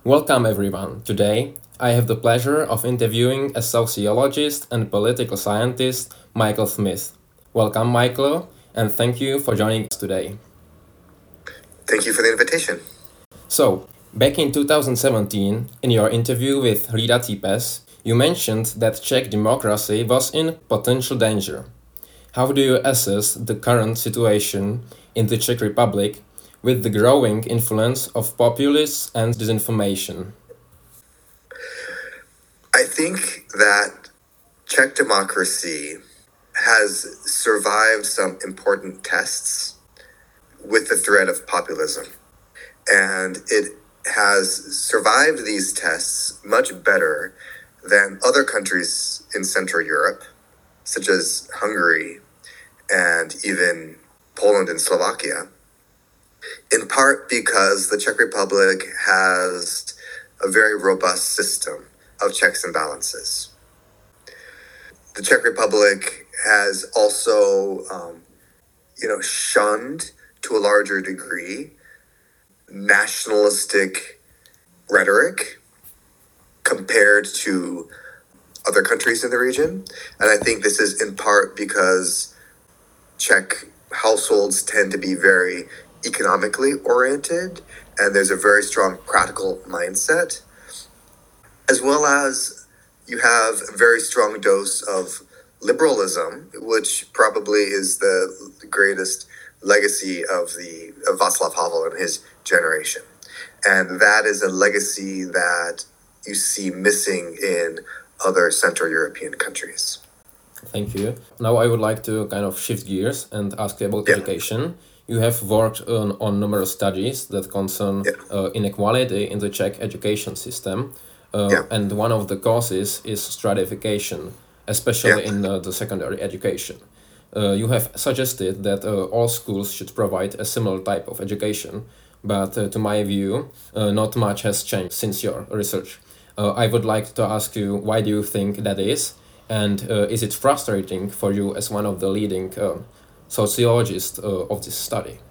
Welcome everyone. Today, I have the pleasure of interviewing a sociologist and political scientist, Michael Smith. Welcome, Michael, and thank you for joining us today. Thank you for the invitation. So, back in 2017, in your interview with Rita Cipes, you mentioned that Czech democracy was in potential danger. How do you assess the current situation in the Czech Republic with the growing influence of populists and disinformation? I think that Czech democracy has survived some important tests with the threat of populism. And it has survived these tests much better than other countries in Central Europe, such as Hungary and even Poland and Slovakia, in part because the Czech Republic has a very robust system of checks and balances. The Czech Republic has also, shunned to a larger degree nationalistic rhetoric compared to other countries in the region. And I think this is in part because Czech households tend to be very economically oriented, and there's a very strong practical mindset, as well as you have a very strong dose of liberalism, which probably is the greatest legacy of Václav Havel and his generation. And that is a legacy that you see missing in other Central European countries. Thank you. Now I would like to kind of shift gears and ask you about education. You have worked on numerous studies that concern inequality in the Czech education system. And one of the causes is stratification, especially in the secondary education. You have suggested that all schools should provide a similar type of education, but to my view, not much has changed since your research. I would like to ask you, why do you think that is? And is it frustrating for you as one of the leading sociologists of this study?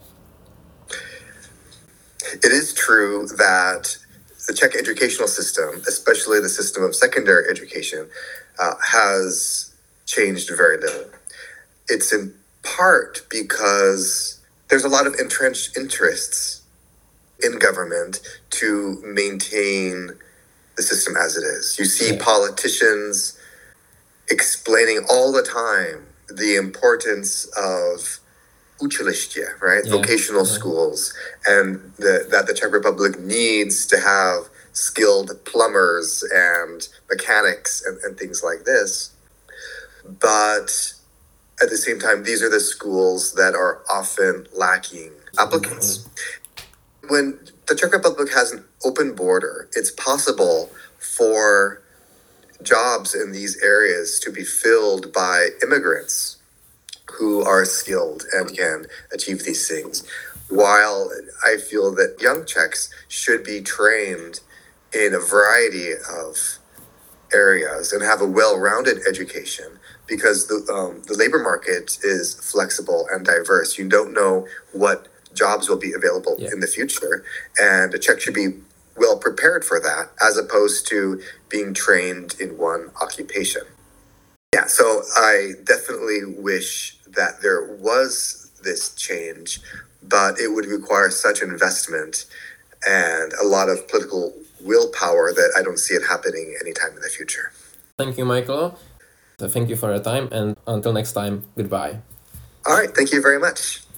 It is true that the Czech educational system, especially the system of secondary education, has changed very little. It's in part because there's a lot of entrenched interests in government to maintain the system as it is. You see politicians explaining all the time the importance of učiliště, right? Vocational schools, and that the Czech Republic needs to have skilled plumbers and mechanics and things like this. But at the same time, these are the schools that are often lacking applicants. When the Czech Republic has an open border, it's possible for jobs in these areas to be filled by immigrants who are skilled and can achieve these things. While I feel that young Czechs should be trained in a variety of areas and have a well-rounded education, because the labor market is flexible and diverse. You don't know what jobs will be available in the future, and the Czech should be well prepared for that, as opposed to being trained in one occupation. Yeah, so I definitely wish that there was this change, but it would require such investment and a lot of political willpower that I don't see it happening anytime in the future. Thank you, Michael. Thank you for your time, and until next time, goodbye. All right, thank you very much.